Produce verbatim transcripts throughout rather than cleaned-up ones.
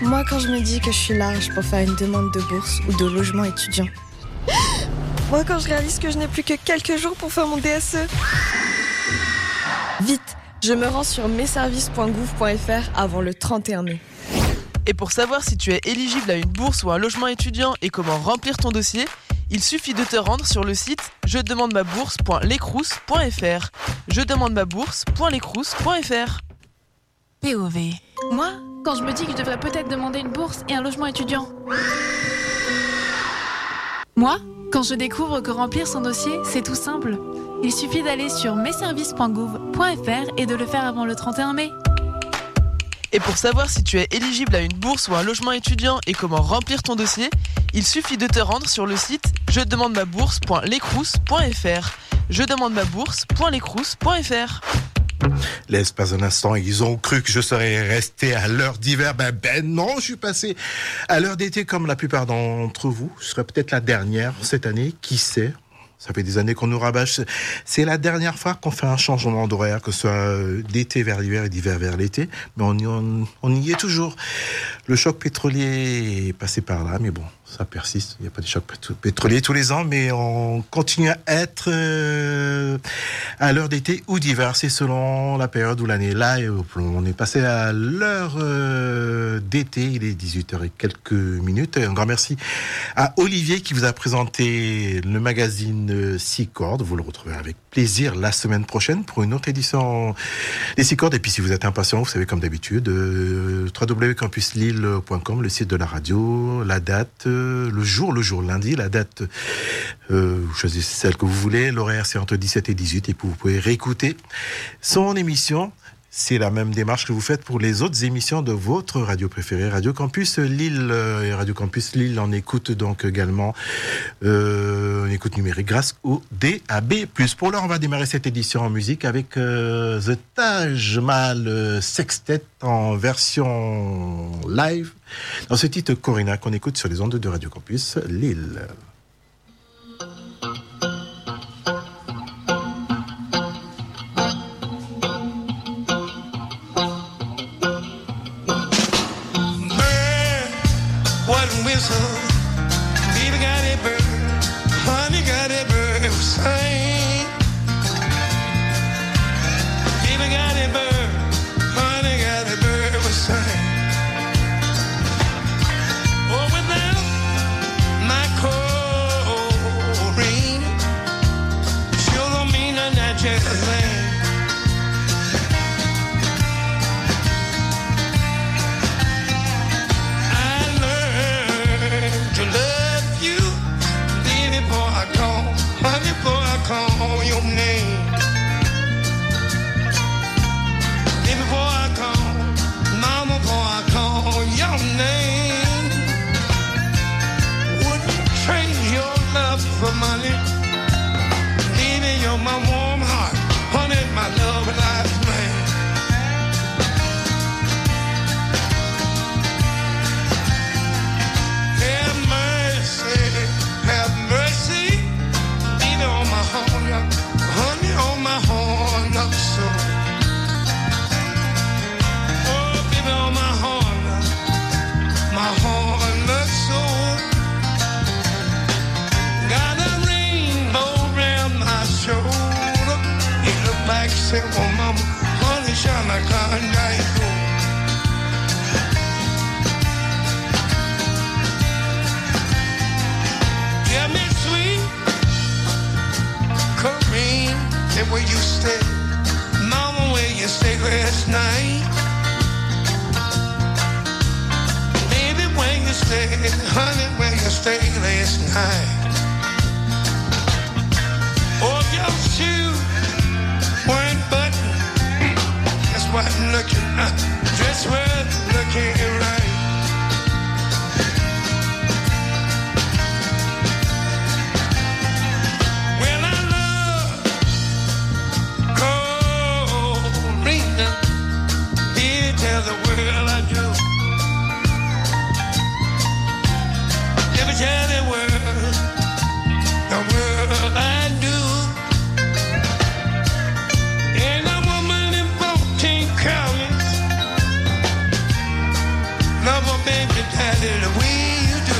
Moi, quand je me dis que je suis large pour faire une demande de bourse ou de logement étudiant. Moi, quand je réalise que je n'ai plus que quelques jours pour faire mon D S E. Vite, je me rends sur messervices point gouv point f r avant le trente et un mai. Et pour savoir si tu es éligible à une bourse ou un logement étudiant et comment remplir ton dossier, il suffit de te rendre sur le site je demande ma bourse point lecrous point f r. je demande ma bourse point lecrous point f r. P O V. Moi, quand je me dis que je devrais peut-être demander une bourse et un logement étudiant. Moi, quand je découvre que remplir son dossier, c'est tout simple. Il suffit d'aller sur messervices point gouv point f r et de le faire avant le trente et un mai. Et pour savoir si tu es éligible à une bourse ou un logement étudiant et comment remplir ton dossier, il suffit de te rendre sur le site je demande ma bourse point lecrous point f r. je demande ma bourse point lecrous point f r. Laisse pas un instant, ils ont cru que je serais resté à l'heure d'hiver. Ben, ben non, je suis passé à l'heure d'été comme la plupart d'entre vous. Je serai peut-être la dernière cette année, qui sait. Ça fait des années qu'on nous rabâche. C'est la dernière fois qu'on fait un changement d'horaire, que ce soit d'été vers l'hiver et d'hiver vers l'été. Mais on y, on, on y est toujours. Le choc pétrolier est passé par là, mais bon, ça persiste. Il n'y a pas de choc pétrolier tous les ans, mais on continue à être euh, à l'heure d'été ou d'hiver. C'est selon la période où l'année est là. Et on est passé à l'heure euh, d'été. Il est dix-huit heures et quelques minutes. Un grand merci à Olivier qui vous a présenté le magazine Six Cordes. Vous le retrouvez avec plaisir la semaine prochaine pour une autre édition des Six Cordes. Et puis si vous êtes impatient, vous savez comme d'habitude, euh, w w w point campus lille point com, le site de la radio, la date, euh, le jour, le jour lundi, la date, euh, vous choisissez celle que vous voulez. L'horaire c'est entre dix-sept et dix-huit et puis vous pouvez réécouter son émission. C'est la même démarche que vous faites pour les autres émissions de votre radio préférée, Radio Campus Lille. Et Radio Campus Lille en écoute donc également euh, une écoute numérique grâce au D A B plus. Pour l'heure, on va démarrer cette édition en musique avec euh, The Taj Mahal Sextet en version live dans ce titre Corina qu'on écoute sur les ondes de Radio Campus Lille. it the way you do.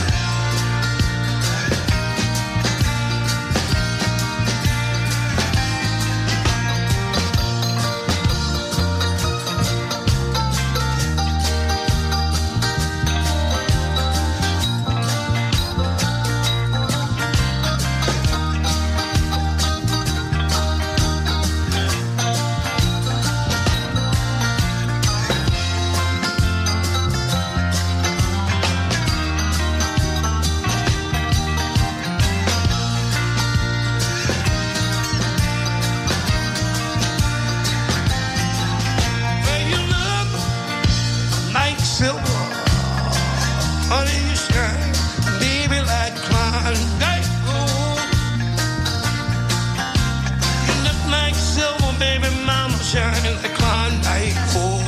Shining like Klondike gold.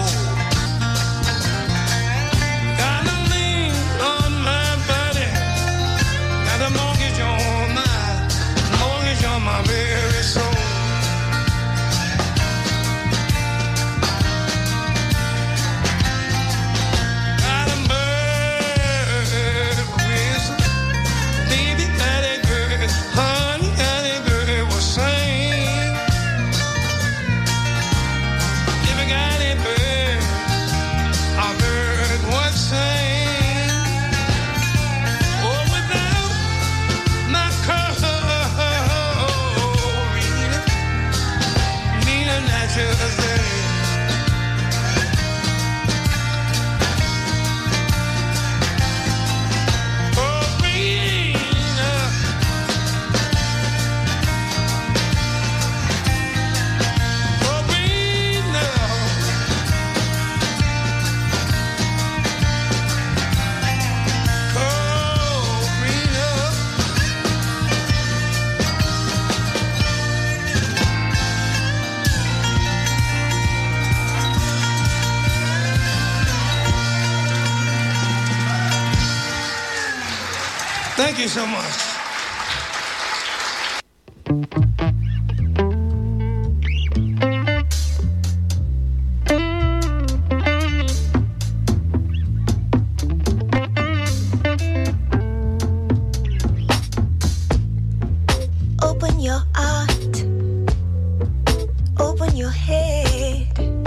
Got a lien on my body, got a mortgage on my, mortgage on my very soul. Got a bird whistle, baby, got a bird, honey, got a bird will sing. Thank you so much. Open your heart, open your head,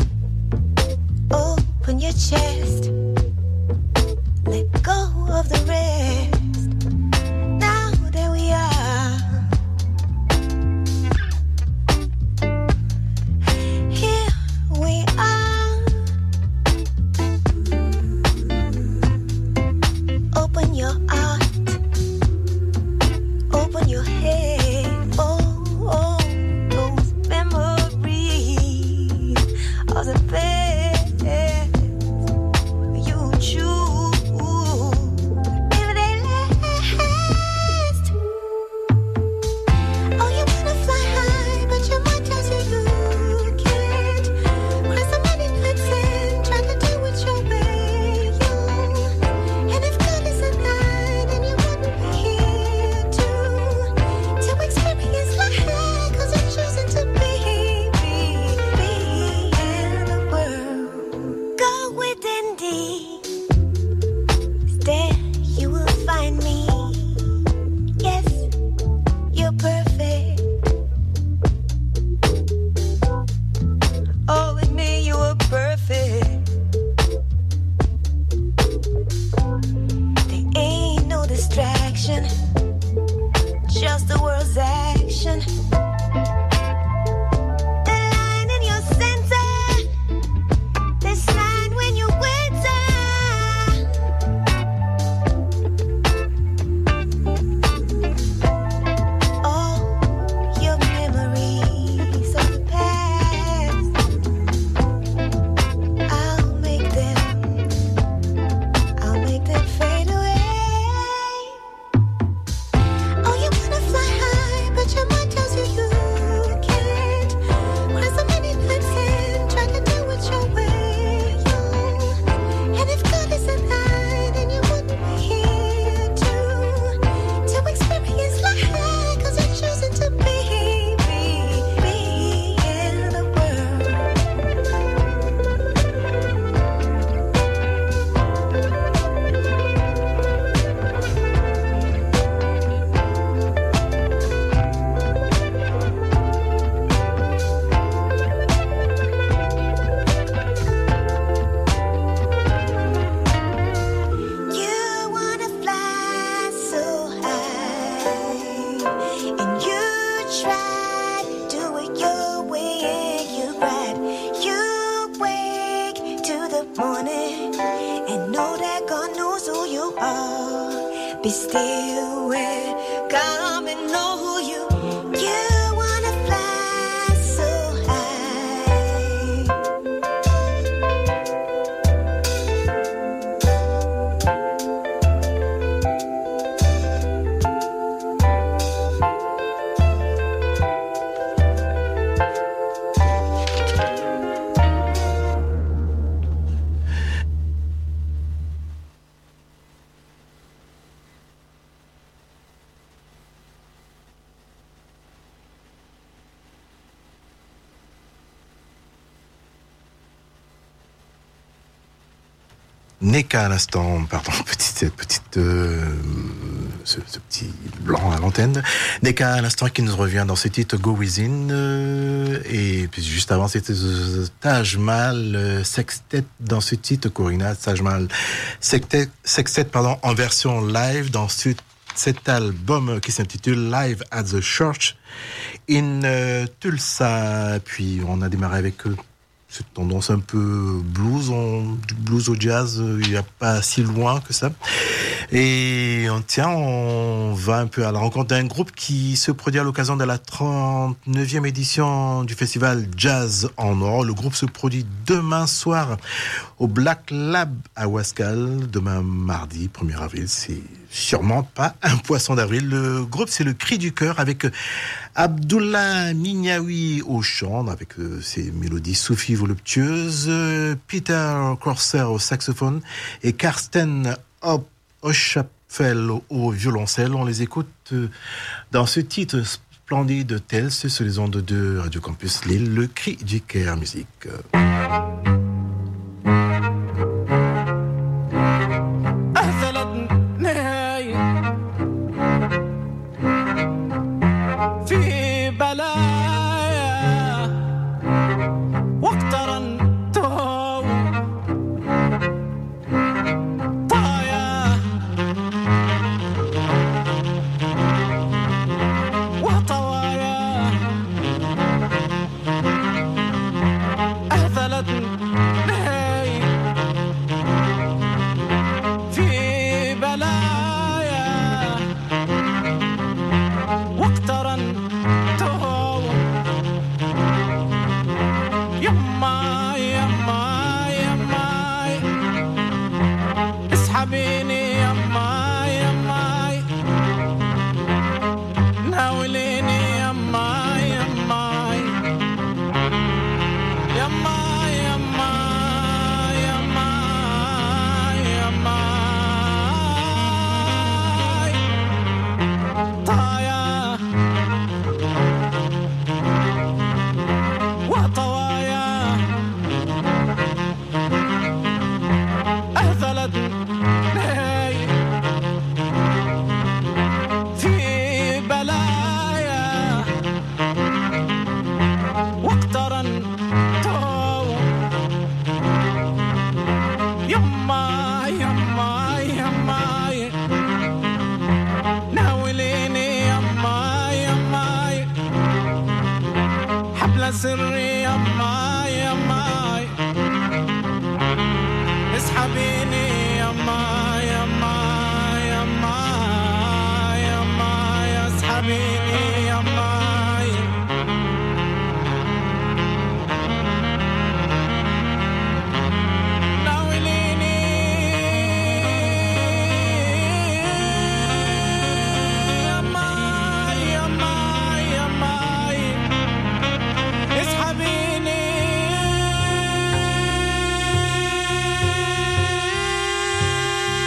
open your chest, let go of the rest. Now still wear. Come and know who you. You wanna fly so high. Neka à l'instant, pardon, petite, petite, euh, ce, ce petit blanc à l'antenne. Neka à l'instant qui nous revient dans ce titre Go Within, euh, et puis juste avant c'était Taj Mahal euh, Sextet dans ce titre, Corina Taj Mahal Sextet, Sextet pardon, en version live dans ce, cet album qui s'intitule Live at the Church in euh, Tulsa. Puis on a démarré avec eux. Cette tendance un peu blues, on, du blues au jazz, il n'y a pas si loin que ça. Et on, tiens, on va un peu à la rencontre d'un groupe qui se produit à l'occasion de la trente-neuvième édition du festival Jazz en Or. Le groupe se produit demain soir au Black Lab à Wascal, demain mardi premier avril. C'est sûrement pas un poisson d'avril. Le groupe, c'est le Cri du Cœur avec Abdullah Minyawi au chant, avec euh, ses mélodies soufis voluptueuses, euh, Peter Corser au saxophone et Karsten Oschapfel au, au violoncelle. On les écoute euh, dans ce titre splendide tel, c'est sur les ondes de Radio Campus Lille, le Cri du Cœur musique. اسحبيني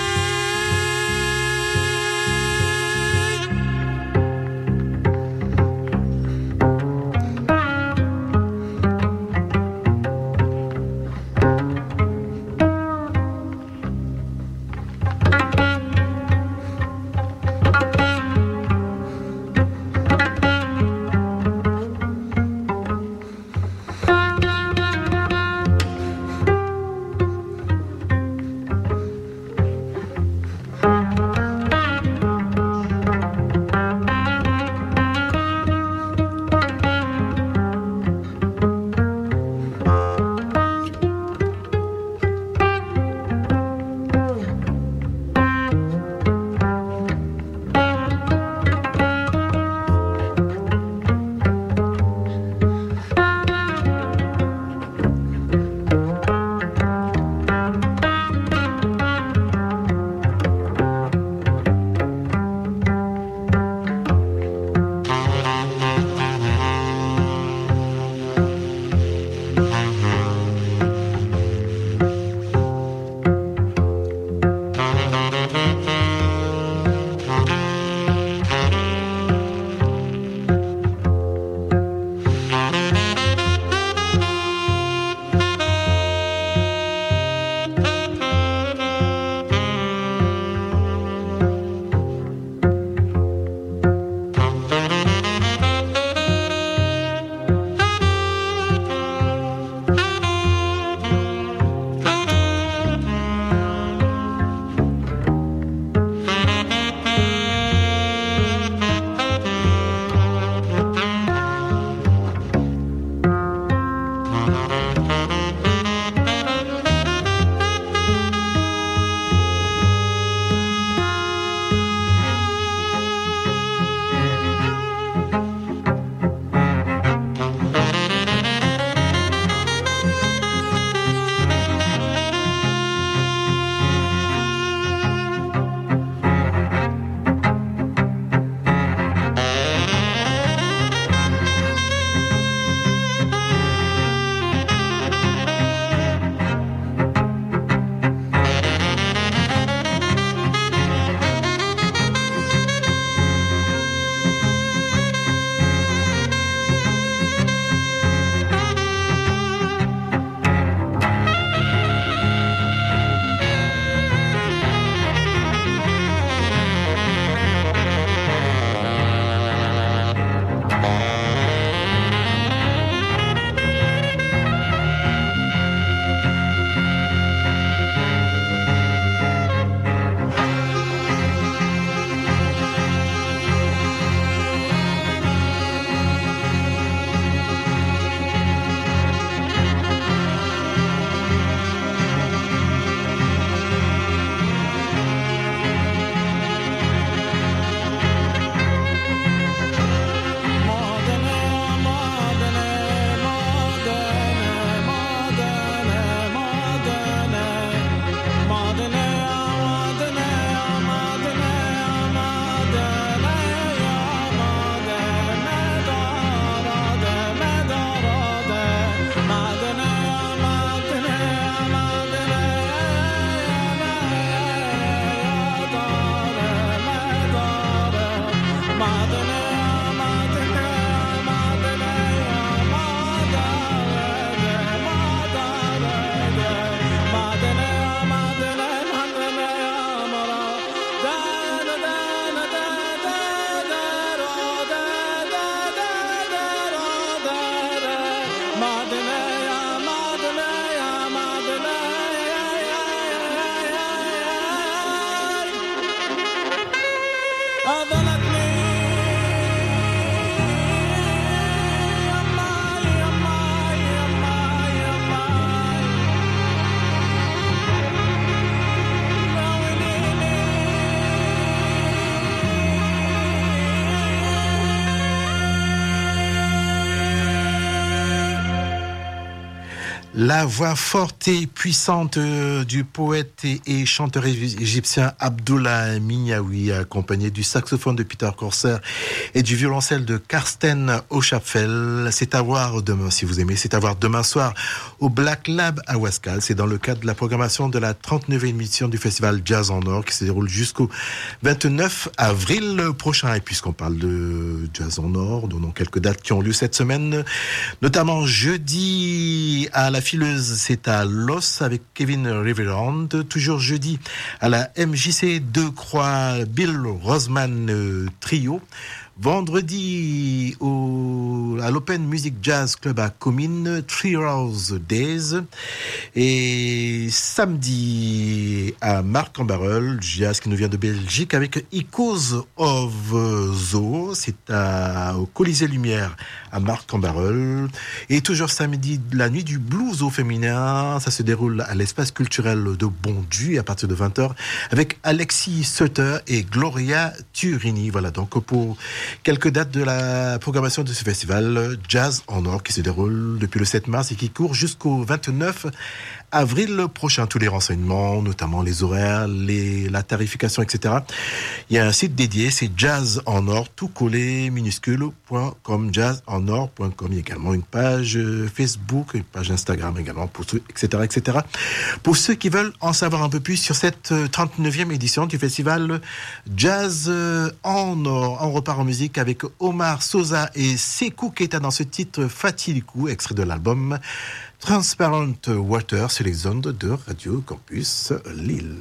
La voix forte et puissante du poète et chanteur égyptien Abdullah Minyawi, accompagné du saxophone de Peter Corsair et du violoncelle de Karsten Oschapfel. C'est à voir demain, si vous aimez, c'est à voir demain soir au Black Lab à Wascal. C'est dans le cadre de la programmation de la trente-neuvième édition du festival Jazz en Or qui se déroule jusqu'au vingt-neuf avril prochain. Et puisqu'on parle de Jazz en Or, donnons quelques dates qui ont lieu cette semaine, notamment jeudi à la Fileuse, c'est à Los avec Kevin Riverand. Toujours jeudi à la M J C deux Croix, Bill Rosman euh, Trio. Vendredi au, à l'Open Music Jazz Club à Comines, Three Rose Days. Et samedi à Marc-en-Barœul, jazz qui nous vient de Belgique avec Echoes of Zoo. C'est à, au Colisée Lumière à Marc-en-Barœul. Et toujours samedi, la nuit du blues au féminin. Ça se déroule à l'espace culturel de Bondu à partir de vingt heures avec Alexis Sutter et Gloria Turini. Voilà donc pour quelques dates de la programmation de ce festival Jazz en Or qui se déroule depuis le sept mars et qui court jusqu'au vingt-neuf avril prochain. Tous les renseignements, notamment les horaires, les, la tarification, et cetera. Il y a un site dédié, c'est Jazz en Or, tout collé, minuscule, point com, jazz en or point com. Il y a également une page Facebook, une page Instagram également, pour ceux, et cetera, et cetera. Pour ceux qui veulent en savoir un peu plus sur cette trente-neuvième édition du festival Jazz en Or, on repart en musique avec Omar Sosa et Sekou Keita dans ce titre Fatilikou, extrait de l'album Transparent Water sur les ondes de Radio Campus Lille.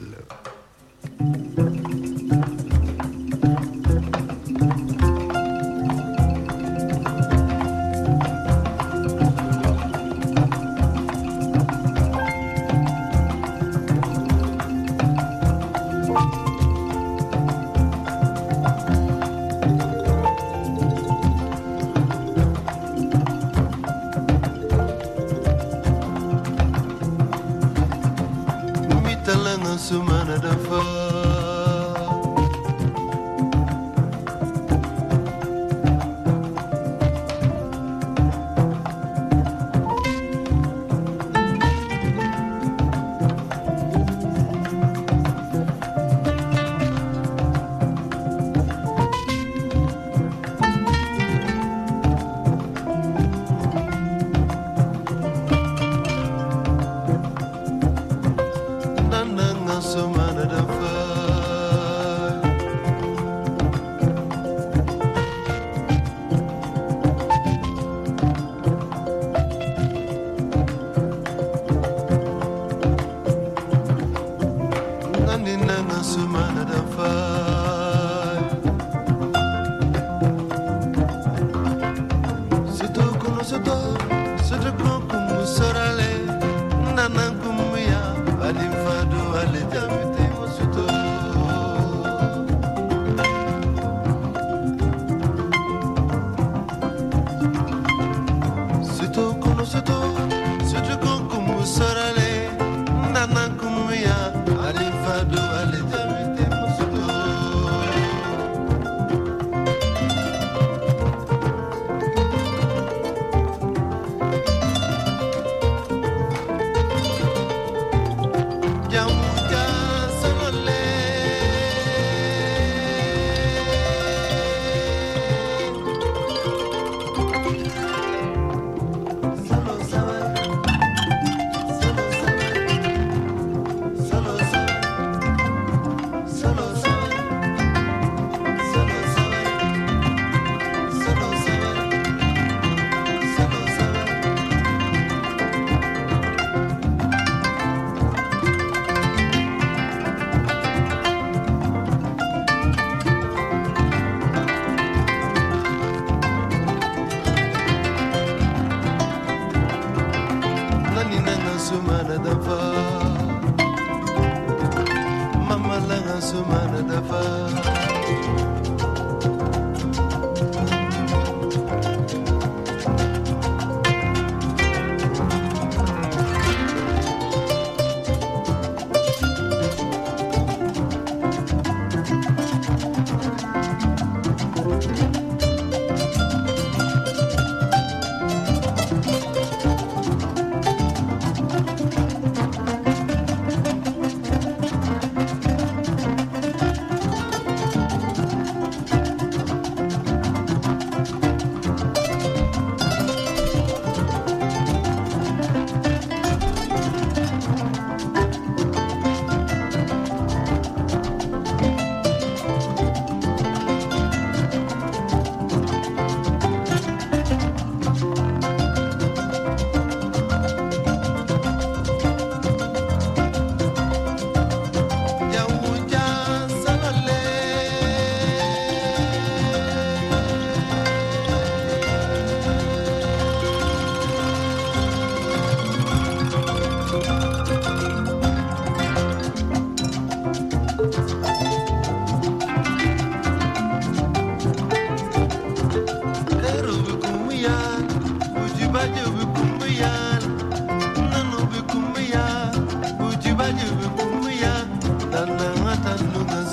Sumana da fa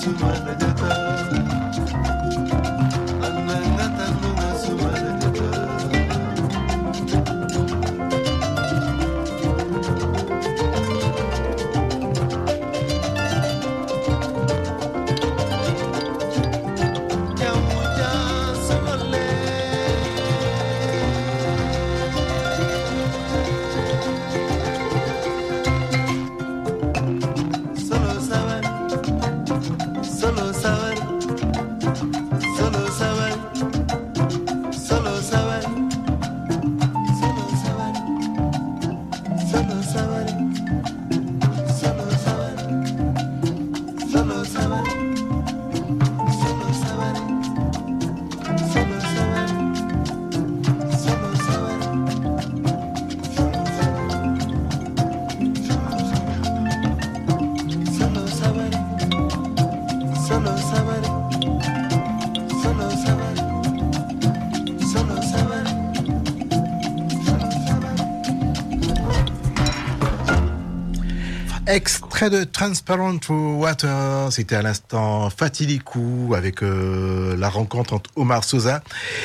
Extrait de Transparent Water, c'était à l'instant Fatilikou avec euh, la rencontre entre Omar Sosa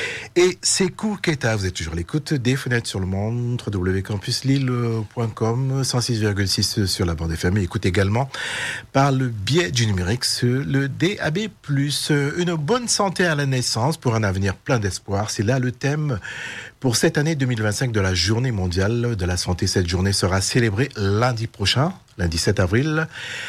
et Sekou Keita. Vous êtes toujours à l'écoute des Fenêtres sur le Monde, w w w point campus lille point com, cent six virgule six sur la bande F M. Écoute également par le biais du numérique sur le D A B plus. Une bonne santé à la naissance pour un avenir plein d'espoir, c'est là le thème pour cette année deux mille vingt-cinq de la Journée mondiale de la santé. Cette journée sera célébrée lundi prochain, lundi sept avril,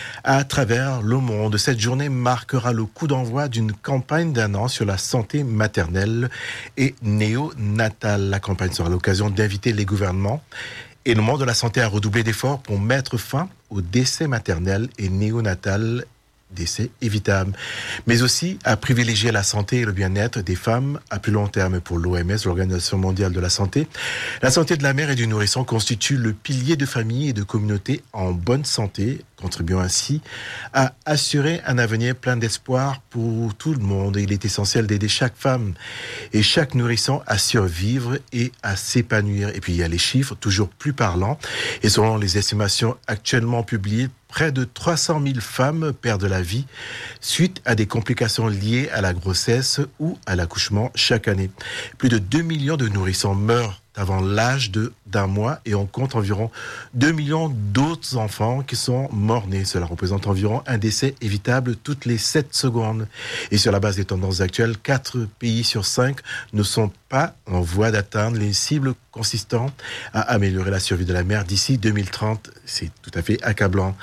à travers le monde. Cette journée marquera le coup d'envoi d'une campagne d'un an sur la santé maternelle et néonatale. La campagne sera l'occasion d'inviter les gouvernements et le monde de la santé à redoubler d'efforts pour mettre fin aux décès maternels et néonatales, décès évitables, mais aussi à privilégier la santé et le bien-être des femmes à plus long terme. Pour l'O M S, l'Organisation mondiale de la santé, la santé de la mère et du nourrisson constitue le pilier de famille et de communauté en bonne santé, contribuant ainsi à assurer un avenir plein d'espoir pour tout le monde. Il est essentiel d'aider chaque femme et chaque nourrisson à survivre et à s'épanouir. Et puis il y a les chiffres toujours plus parlants, et selon les estimations actuellement publiées, près de trois cent mille femmes perdent la vie suite à des complications liées à la grossesse ou à l'accouchement chaque année. Plus de deux millions de nourrissons meurent avant l'âge de, d'un mois et on compte environ deux millions d'autres enfants qui sont morts-nés. Cela représente environ un décès évitable toutes les sept secondes. Et sur la base des tendances actuelles, quatre pays sur cinq ne sont pas en voie d'atteindre les cibles consistant à améliorer la survie de la mère d'ici deux mille trente. C'est tout à fait accablant.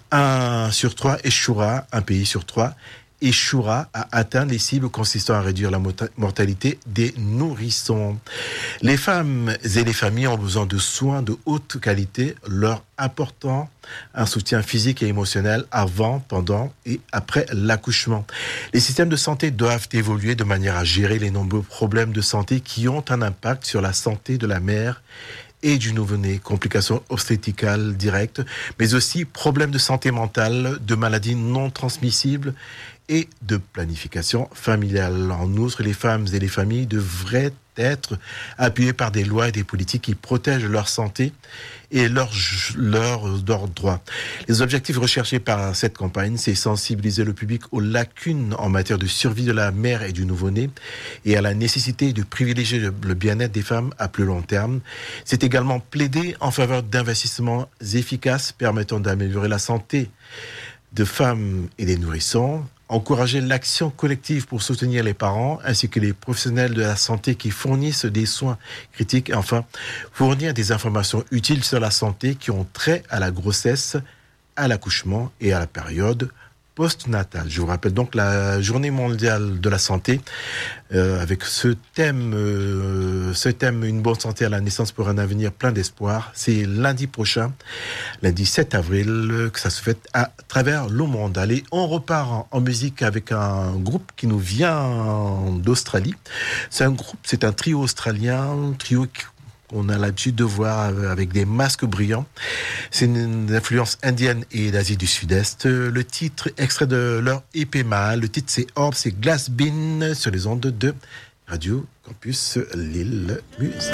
Un sur trois échouera, un pays sur trois échouera à atteindre les cibles consistant à réduire la mortalité des nourrissons. Les femmes et les familles ont besoin de soins de haute qualité, leur apportant un soutien physique et émotionnel avant, pendant et après l'accouchement. Les systèmes de santé doivent évoluer de manière à gérer les nombreux problèmes de santé qui ont un impact sur la santé de la mère et du nouveau-né, complications obstétricales directes, mais aussi problèmes de santé mentale, de maladies non transmissibles et de planification familiale. En outre, les femmes et les familles devraient être appuyées par des lois et des politiques qui protègent leur santé et leurs leur, leur droits. Les objectifs recherchés par cette campagne, c'est sensibiliser le public aux lacunes en matière de survie de la mère et du nouveau-né et à la nécessité de privilégier le, le bien-être des femmes à plus long terme. C'est également plaider en faveur d'investissements efficaces permettant d'améliorer la santé de femmes et des nourrissons, encourager l'action collective pour soutenir les parents ainsi que les professionnels de la santé qui fournissent des soins critiques et enfin fournir des informations utiles sur la santé qui ont trait à la grossesse, à l'accouchement et à la période postnatale. Je vous rappelle donc la Journée mondiale de la santé euh, avec ce thème, euh, ce thème une bonne santé à la naissance pour un avenir plein d'espoir. C'est lundi prochain, lundi sept avril, que ça se fait à travers le monde. Allez, on repart en, en musique avec un groupe qui nous vient d'Australie. C'est un groupe, c'est un trio australien, un trio qui on a l'habitude de voir avec des masques brillants. C'est une influence indienne et d'Asie du Sud-Est. Le titre, extrait de leur E P mâle, le titre c'est Orb, c'est Glass Bean sur les ondes de Radio Campus Lille Musique.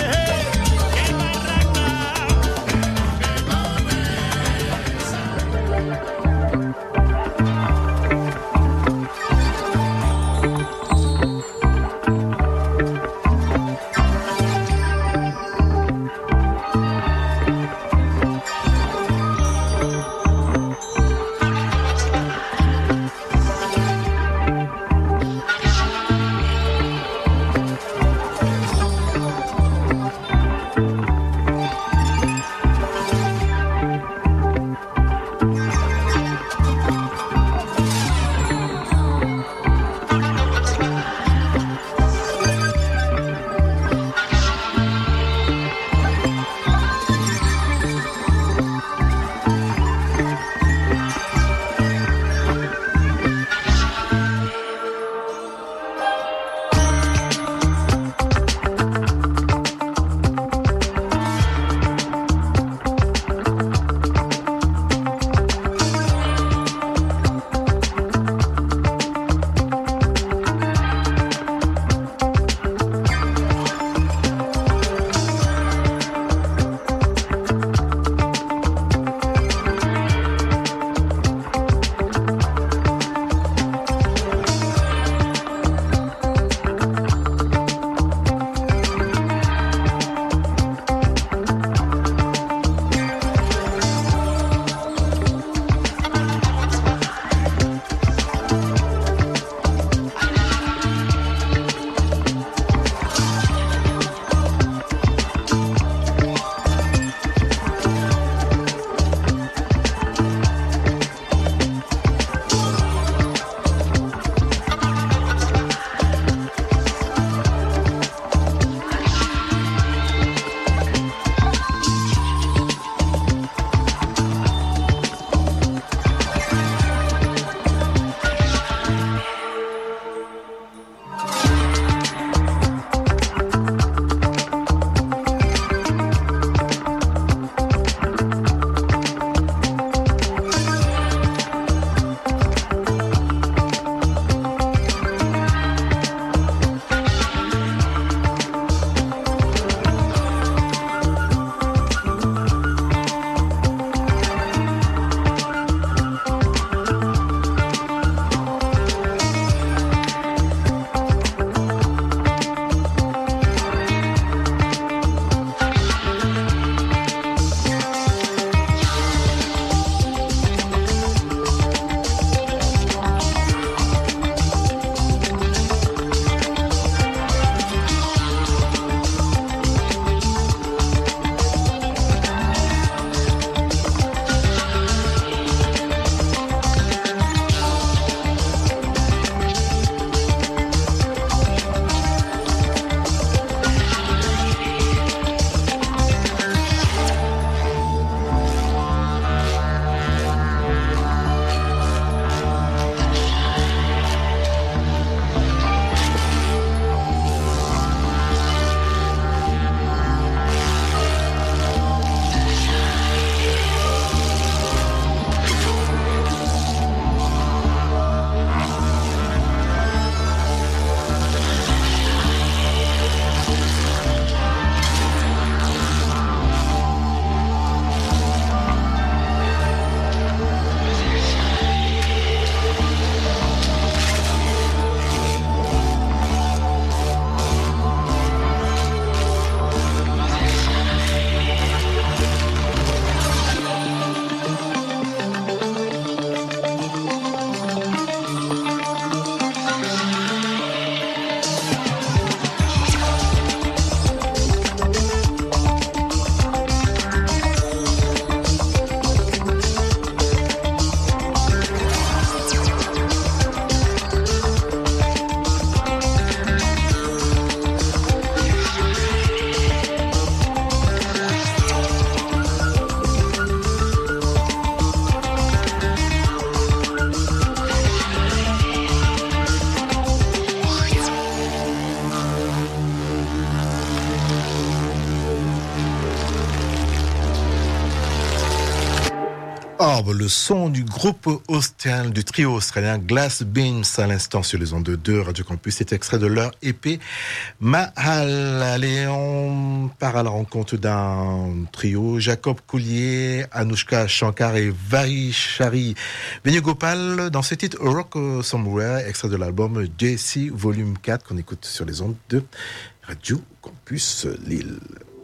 Orb, le son du groupe australien, du trio australien Glass Beams à l'instant sur les ondes de deux Radio Campus. C'est extrait de leur E P Mahal. Allez, on part à la rencontre d'un trio, Jacob Collier, Anushka Shankar et Varishari Venugopal dans ce titre Rock Somewhere, extrait de l'album J C Volume quatre qu'on écoute sur les ondes de Radio Campus Lille.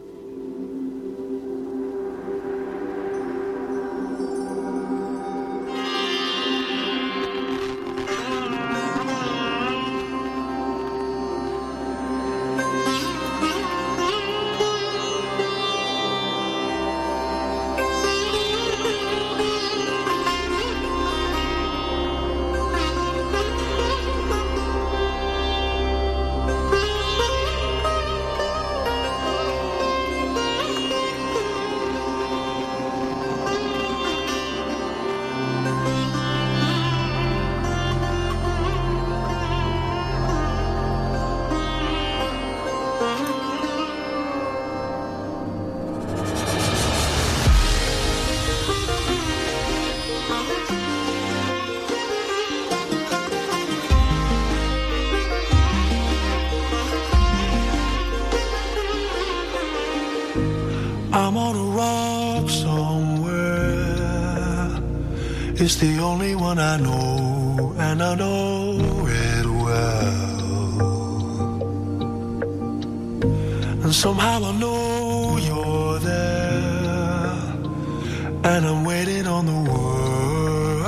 I'm on a rock somewhere. It's the only one I know, and I know it well. And somehow I know you're there, and I'm waiting on the world.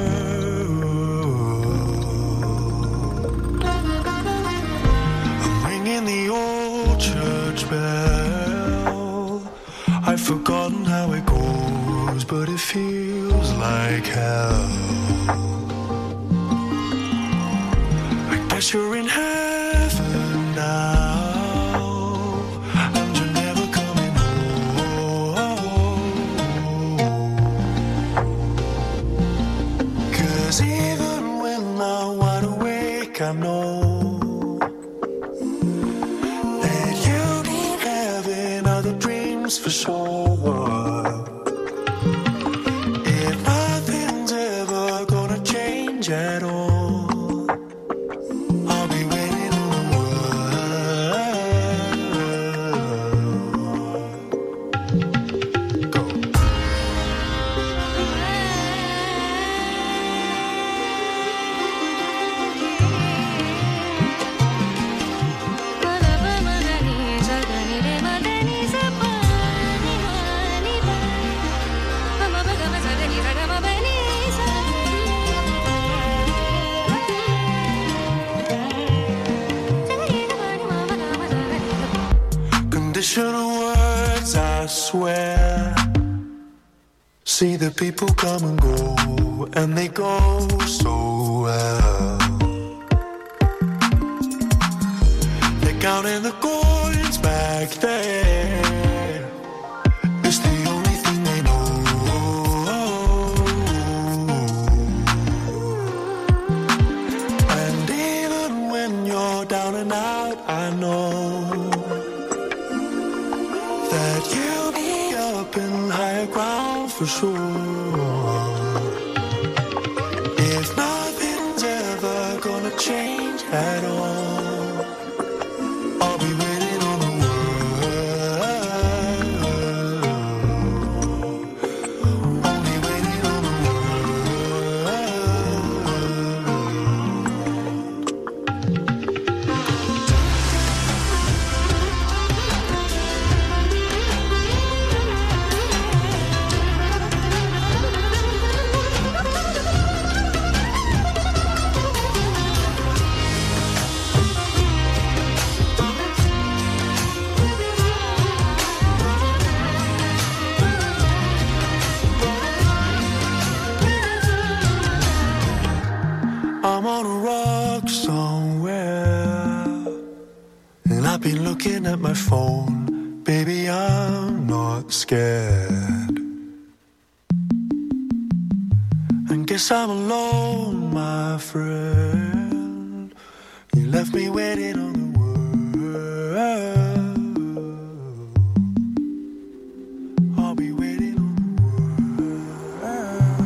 I'm ringing the old church bell. I've forgotten how it goes, but it feels like hell. I guess you're in heaven now, and you're never coming home. 'Cause even when I'm wide awake, I know that you've been having other dreams for sure. If nothing's ever gonna change at all, I'll be waiting on the world. Go. Conditional words, I swear. See the people come and go, and they go so well. They're counting the coins back there. It's the only thing they know. And even when you're down and out, I know that you'll be up in higher ground for sure. If nothing's ever gonna change at all, I'll be waiting on the world. Only waiting on the I'm on a rock somewhere, and I've been looking at my phone. Baby, I'm not scared. And guess I'm alone, my friend. You left me waiting on the world. I'll be waiting on the world.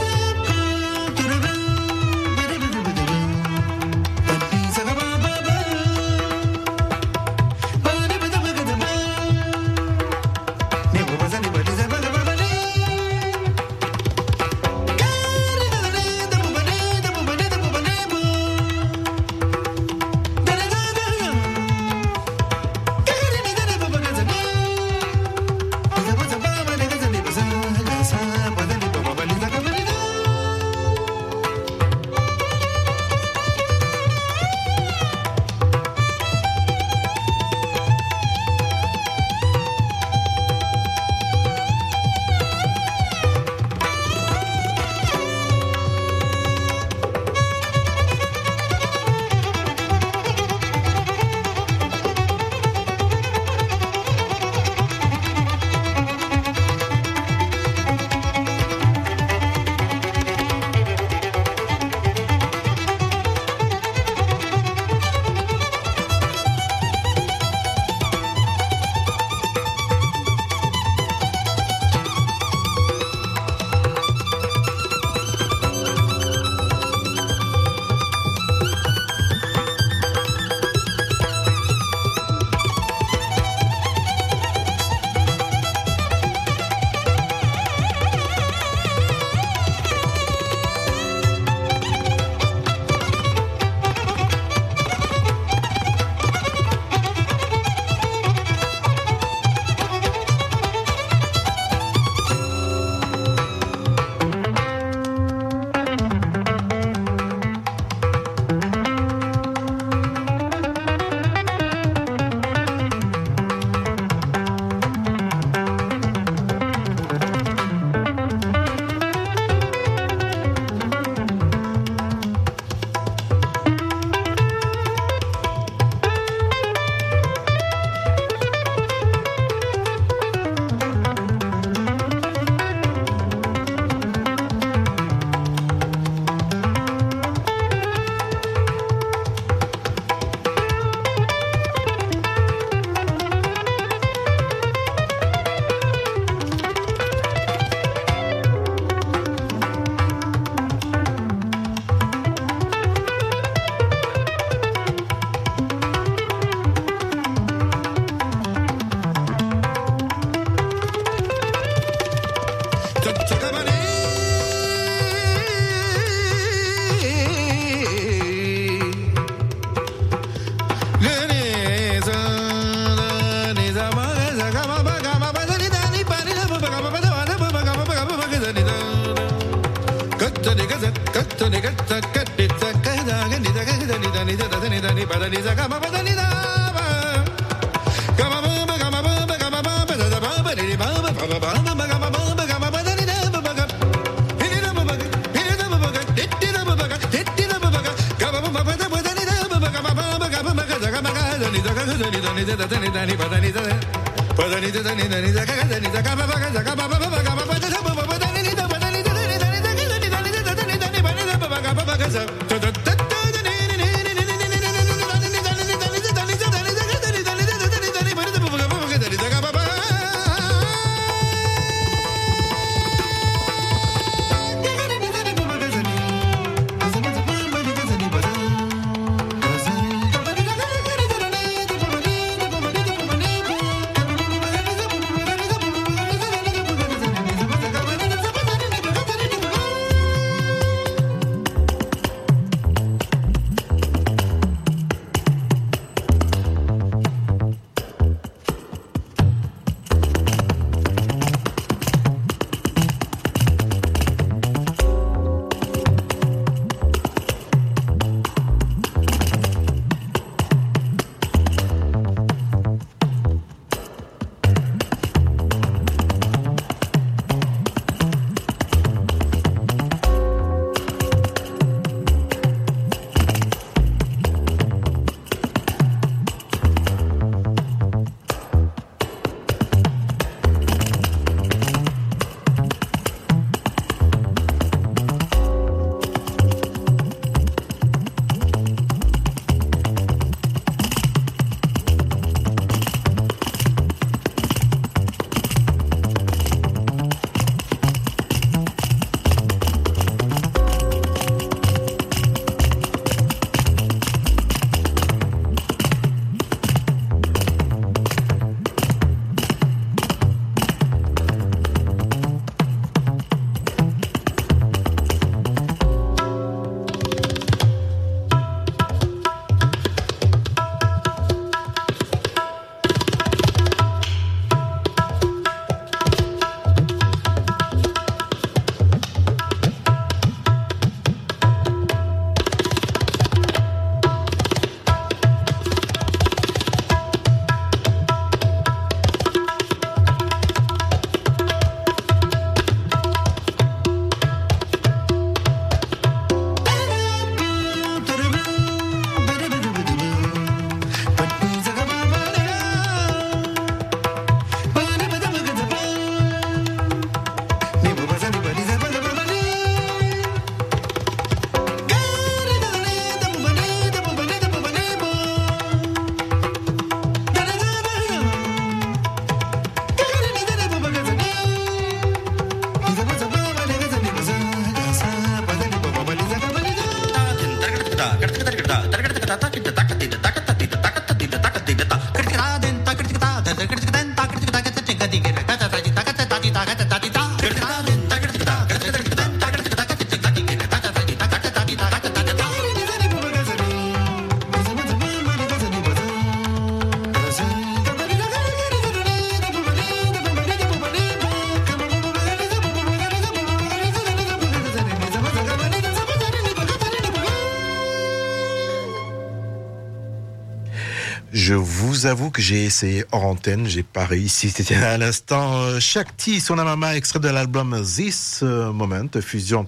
Je vous avoue que j'ai essayé hors antenne, j'ai pas réussi. C'était à l'instant euh, Shakti, son amama, extrait de l'album This Moment, fusion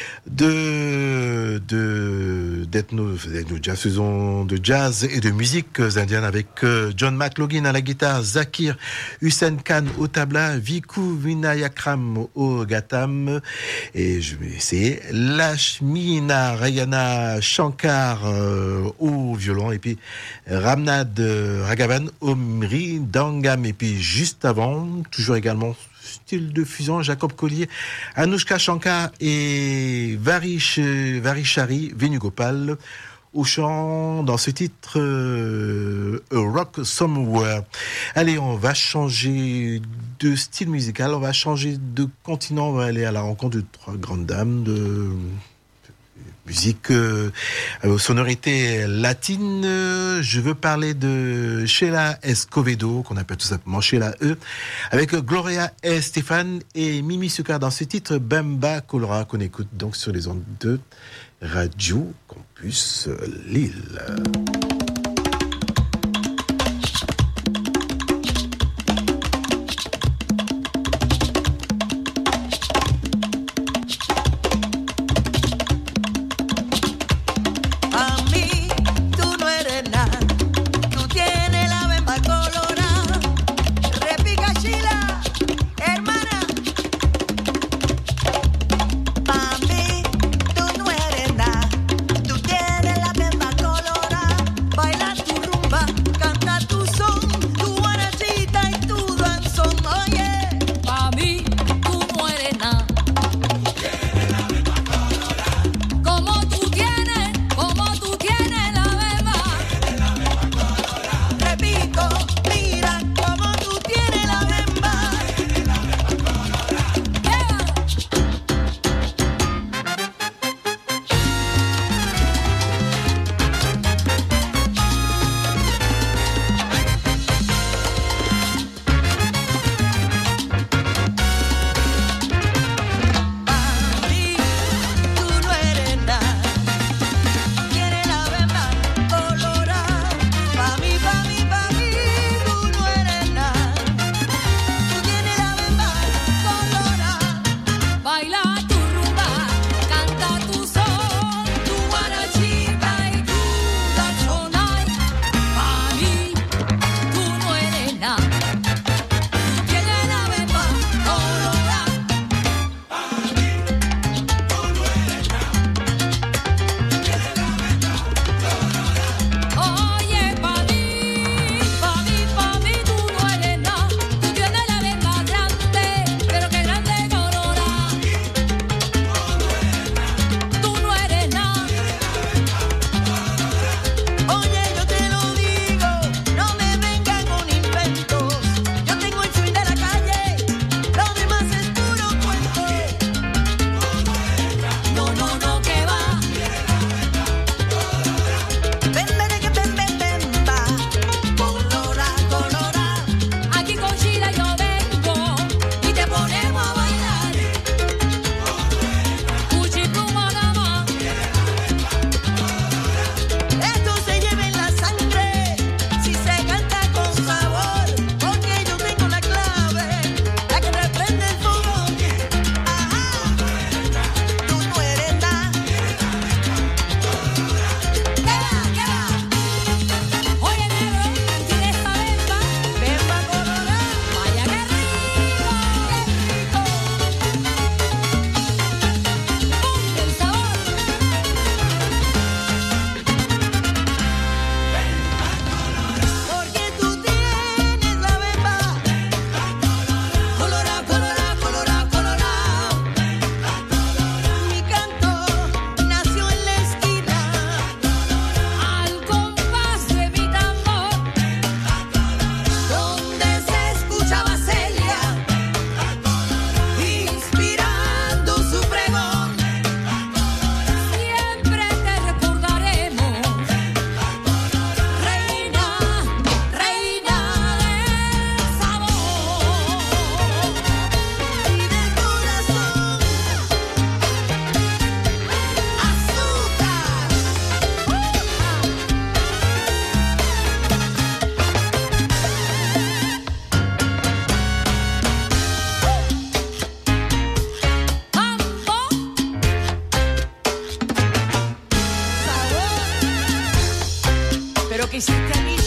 de de d'ethno, d'ethno jazz, fusion de jazz et de musiques indiennes avec euh, John McLaughlin à la guitare, Zakir Hussain Khan au tabla, Viku Vinayakram au gatam, et je vais essayer Lashmina Rayana Shankar euh, au violon, et puis Ramnad Raghavan au mridangam, et puis juste avant, toujours également style de fusion, Jacob Collier, Anushka Shankar et Varish, Varishari Venugopal au chant dans ce titre euh, A Rock Somewhere. Allez, on va changer de style musical, on va changer de continent, on va aller à la rencontre de trois grandes dames de musique euh, aux sonorités latines. Je veux parler de Sheila Escovedo, qu'on appelle tout simplement Sheila E, avec Gloria Estefan et Mimi Succar dans ce titre Bemba Colora, qu'on écoute donc sur les ondes de Radio Campus Lille. Baila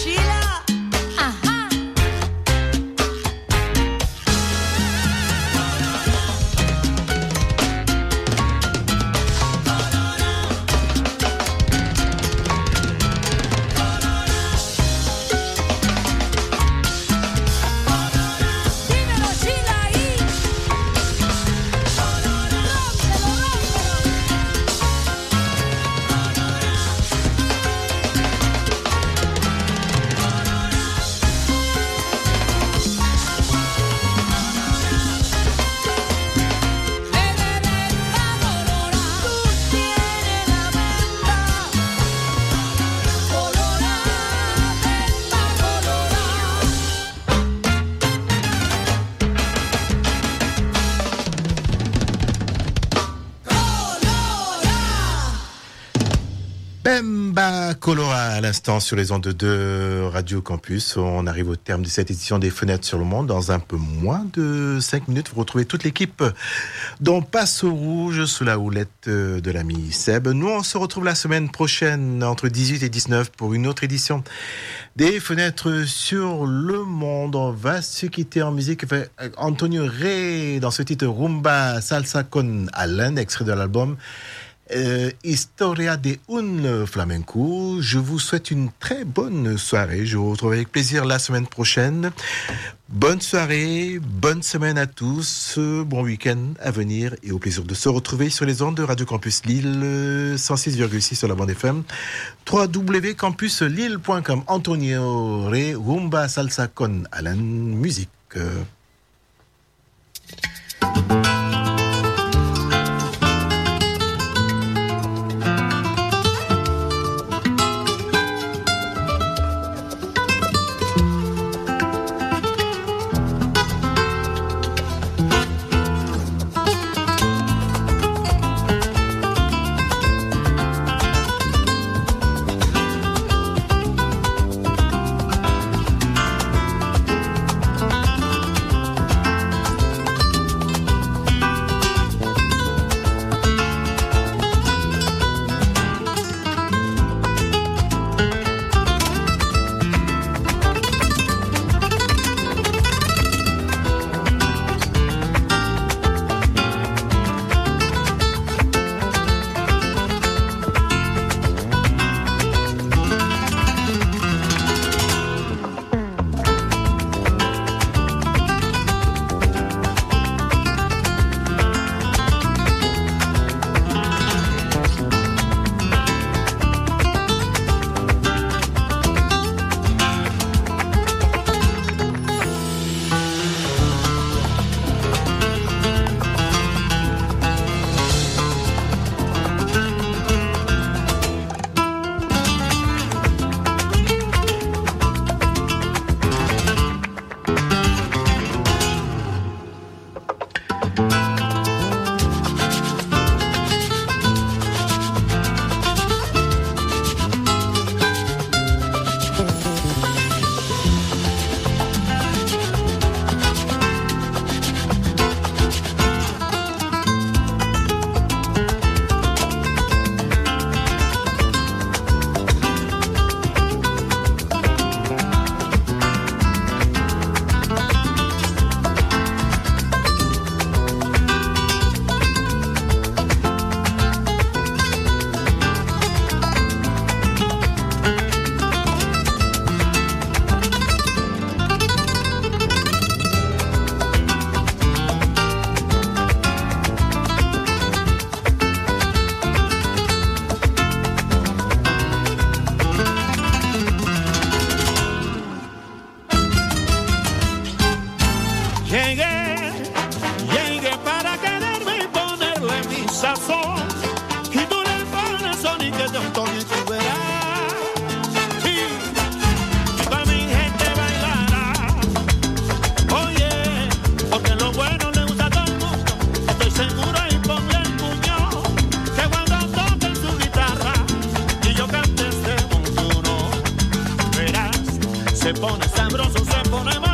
Sheila. Ajá. Dímelo, Sheila, ahí. Bemba Colora à l'instant sur les ondes de Radio Campus. On arrive au terme de cette édition des Fenêtres sur le Monde. Dans un peu moins de cinq minutes, vous retrouvez toute l'équipe dont Passe au Rouge sous la houlette de l'ami Seb. Nous, on se retrouve la semaine prochaine entre dix-huit et dix-neuf pour une autre édition des Fenêtres sur le Monde. On va se quitter en musique avec Antonio Rey dans ce titre Rumba Salsa con Alan, extrait de l'album Euh, Historia de un Flamenco. Je vous souhaite une très bonne soirée. Je vous retrouve avec plaisir la semaine prochaine. Bonne soirée, bonne semaine à tous, bon week-end à venir et au plaisir de se retrouver sur les ondes de Radio Campus Lille, cent six virgule six sur la bande F M, w w w point campus lille point com. Antonio Rey, Rumba Salsa con Alan, musique. Se pone sabroso, se pone mal.